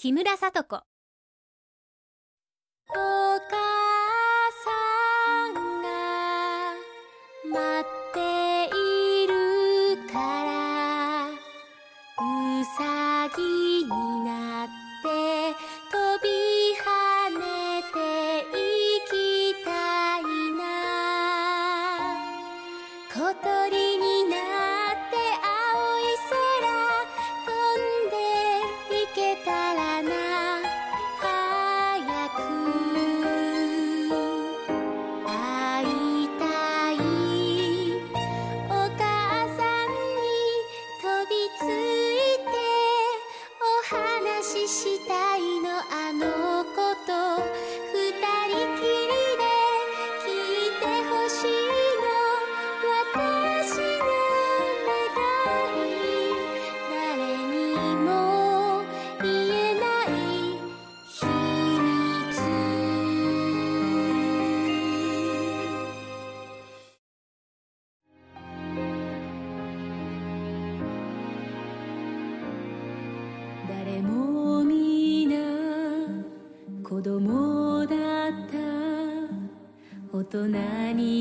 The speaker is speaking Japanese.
木村聡子。 お母さんが待っているからうさぎになって飛び跳ねて行きたいな。小鳥になって青い空飛んで行けたらな。早く会いたいお母さんに飛びついてお話ししたいの。あの子と二人きりで聞いてほしいの。私の願い誰にも言えない秘密。誰も皆子供だった大人に